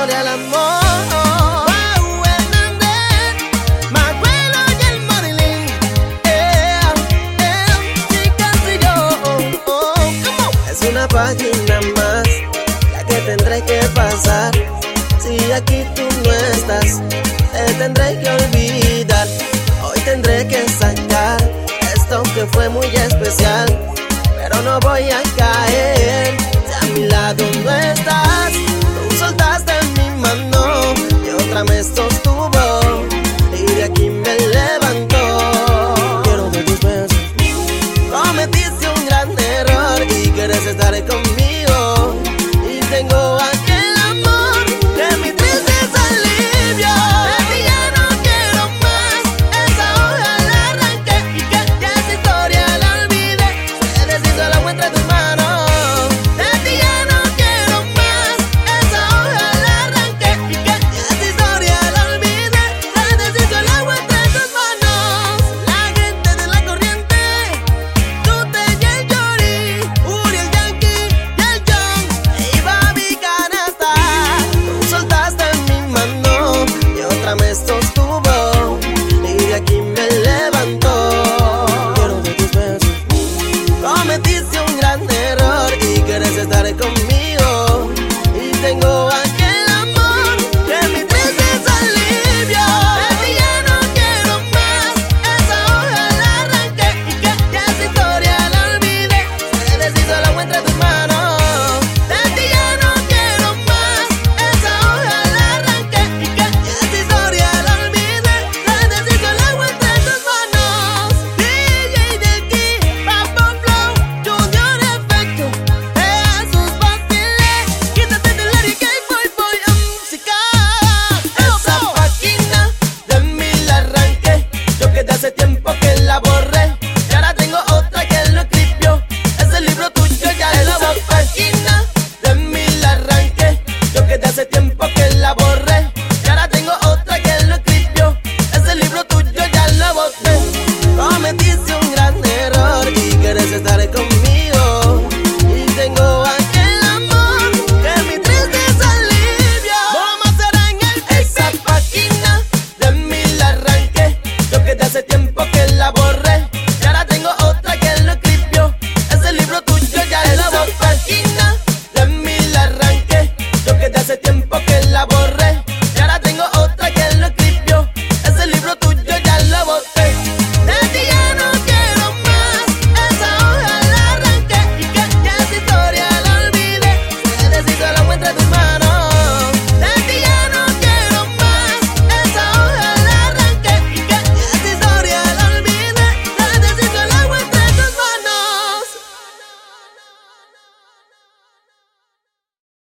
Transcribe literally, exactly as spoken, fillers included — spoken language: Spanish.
historia del amor. Wow, Hernández, Macuelo y el Marilyn. Eh, eh, chicas y yo. Oh, oh. Es una página más la que tendré que pasar. Si aquí tú no estás, te tendré que olvidar. Hoy tendré que sacar esto que fue muy especial, pero no voy a caer. Si a mi lado no estás, tú soltaste mi mano y otra me sostuvo y de aquí me levantó. Quiero de tus besos. Cometiste un gran error y quieres estar conmigo, y tengo aquel amor que mi tristeza alivio. De ti ya no quiero más, esa hoja la arranqué y que ya esa historia la olvidé. Se deshizo el agua entre tus manos. De ti ya no quiero más, esa hoja la arranqué y que ya esa historia la olvidé. Se deshizo el agua entre tus manos. La gente de la corriente, Tute y el Yori, Uri el Yankee y el John y Babi Canasta. Tú soltaste mi mano y otra me sostuvo y de aquí me levantó. Quiero de tus besos. Cometiste un gran error y quieres estar conmigo, y tengo aquel amor que mi tristeza alivio. De ti ya no quiero más, esa hoja la arranqué y que ya esa historia la olvidé. Se deshizo el agua entre tus manos. De ti ya no quiero más, esa hoja la arranqué y que ya esa historia la olvidé. Se deshizo el agua entre tus manos. D J del Key, Papo Flow, Junior Efecto, Jesús Bastille, quítate del área que voy, voy a música. Esa página de mí la arranqué, yo que de hace tiempo que la borré, y ahora tengo otra que lo escribió. Ese libro tuyo ya lo borré. Esa página de mí la arranqué, yo que de hace tiempo que la borré, y ahora tengo otra que lo escribió. Ese libro tuyo ya lo boté. Cometiste